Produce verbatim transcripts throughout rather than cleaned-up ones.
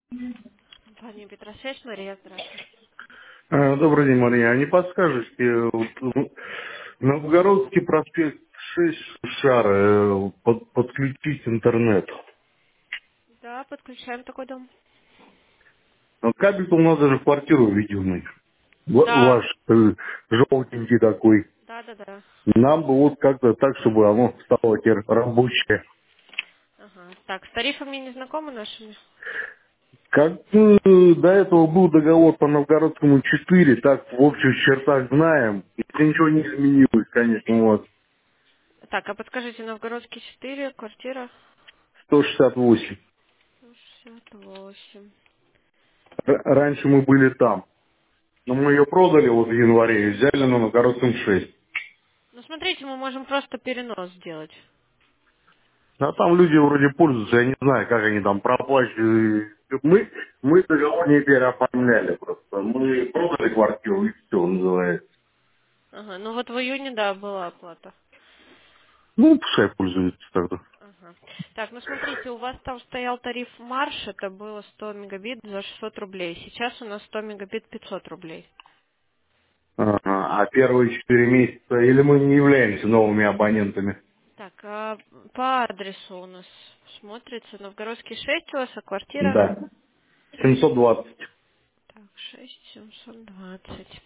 Компания Петросвязь, Мария, здравствуйте. Э, Добрый день, Мария. А не подскажете, э, вот, ну, Новгородский проспект шесть шар, э, под- подключить интернет. Да, подключаем такой дом. Но кабель у нас даже в квартиру введенный. Ва- Да, Ваш э, желтенький такой. да, да, да. Нам бы вот как-то так, чтобы оно стало теперь рабочее. Ага. Так, с тарифами не знакомы нашими? Как э, до этого был договор по Новгородскому четыре, так в общих чертах знаем. Если ничего не изменилось, конечно, вот. Так, а подскажите, Новгородский четыре, квартира сто шестьдесят восемь. сто шестьдесят восемь. Р- Раньше мы были там. Но мы ее продали вот в январе и взяли на Новгородском шесть. Ну, смотрите, мы можем просто перенос сделать. А там люди вроде пользуются, я не знаю, как они там проплачивают. Мы, мы договор не переоформляли просто. Мы продали квартиру и все называется. Ага, ну вот в июне, да, была оплата. Ну, пускай пользуются тогда. Ага. Так, ну смотрите, у вас там стоял тариф марш, это было сто мегабит за шестьсот рублей. Сейчас у нас сто мегабит пятьсот рублей. Ага. А первые четыре месяца, или мы не являемся новыми абонентами? Так, а по адресу у нас смотрится Новгородский шесть у вас, а квартира? Да. семьсот двадцать. Так, шесть семьсот двадцать.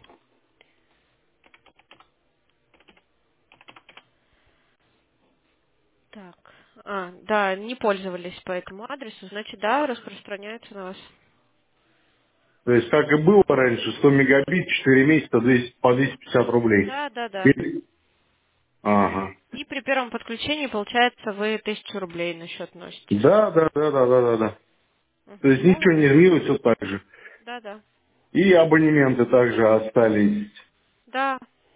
Так, а, да, не пользовались по этому адресу, значит, да, распространяется на вас. То есть, как и было раньше, сто мегабит, четыре месяца, двести по двести пятьдесят рублей. Да, да, да. Или- Ага. И при первом подключении, получается, вы тысячу рублей на счет носите. Да, да, да, да, да, да, да. То Мгм, есть ничего да, не изменилось, все так же. да, да. И абонементы также остались. Да.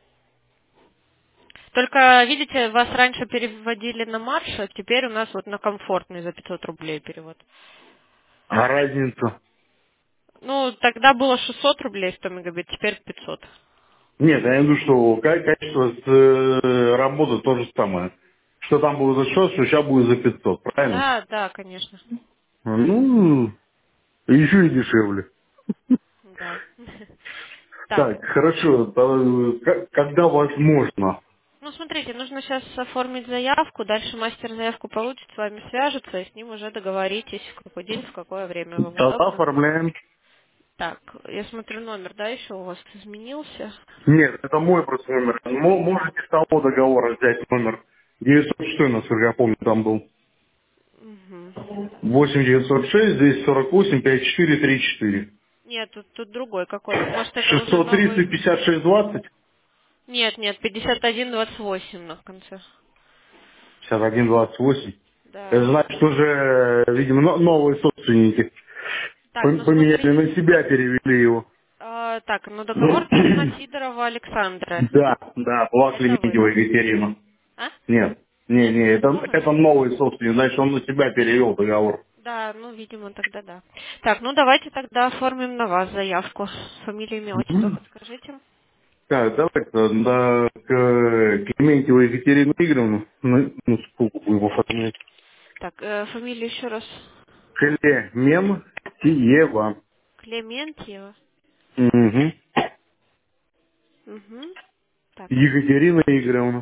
Только, видите, вас раньше переводили на марш, а теперь у нас вот на комфортный за пятьсот рублей перевод. А разница? Ну, тогда было шестьсот рублей сто мегабит, теперь пятьсот. Нет, я имею в виду, что ка- качество с, э, работы то же самое. Что там было за шестьсот, что сейчас будет за пятьсот, правильно? Да, да, конечно. Ну, еще и дешевле. Да. Так. Так, хорошо, то, к- когда возможно? Ну, смотрите, нужно сейчас оформить заявку, дальше мастер заявку получит, с вами свяжется, и с ним уже договоритесь, в какой день, в какое время вам Тогда удобно. оформляем. Так, я смотрю, номер, да, еще у вас изменился? Нет, это мой просто номер. Мо- Можете с того договора взять номер. девятьсот шесть, насколько я помню, там был. Угу. восемь девятьсот шесть двести сорок восемь пятьдесят четыре тридцать четыре. Нет, тут, тут другой какой. Может, это уже шестьсот тридцать новый? пятьдесят шесть двадцать. Нет, нет, пятьдесят один двадцать восемь на конце. пятьдесят один двадцать восемь. Да. Это значит, уже, видимо, но- новые собственники Так, пом- ну поменяли смотрите. на себя, перевели его. А, так, ну договор тут на Сидорова Александра. Да, да, была Это вы. Клементьева Екатерина. А? Нет, не, Нет, не, не это, новый? это новый собственник, значит, он на себя перевел договор. Да, ну, видимо, тогда да. Так, ну давайте тогда оформим на вас заявку. Фамилия, имя, отчество Мгм. подскажите. Так, давайте на к Клементьеву Екатерину Игоревну, ну, ну, сколько будем оформлять? Так, э, фамилия еще раз. Клементьева. Клементьева. Угу. Угу. Так, Екатерина Игоревна.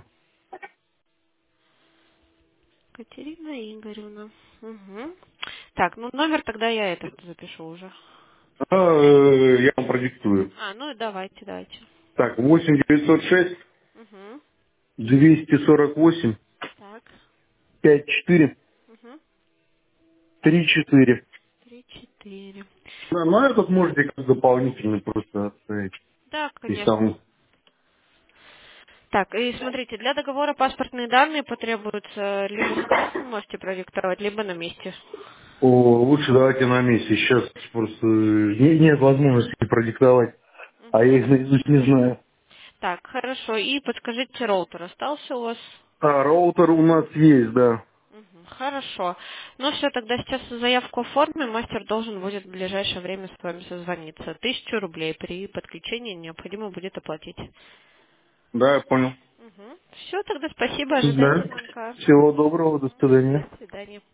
Катерина Игоревна. Угу. Так, ну номер тогда я этот запишу уже. А, э, я вам продиктую. А, ну и давайте, давайте. Так, восемь девятьсот шесть Угу. двести сорок восемь Так. пять четыре Угу. три четыре. Три, четыре. Да, ну этот можете как дополнительный просто оставить. Да, Если конечно. там, Так, и смотрите, для договора паспортные данные потребуются либо сейчас вы можете продиктовать, либо на месте. о, лучше давайте на месте. Сейчас просто э, не- нет возможности продиктовать. А я Угу. их наизусть не знаю. Так, хорошо. И подскажите, роутер остался у вас? А, роутер у нас есть, да. Мгм, хорошо. Ну все, тогда сейчас заявку оформим. Мастер должен будет в ближайшее время с вами созвониться. Тысячу рублей при подключении необходимо будет оплатить. Да, я понял. Все, тогда спасибо. Ожидайте Да. звонка. Всего доброго, до Мгм, свидания. до свидания.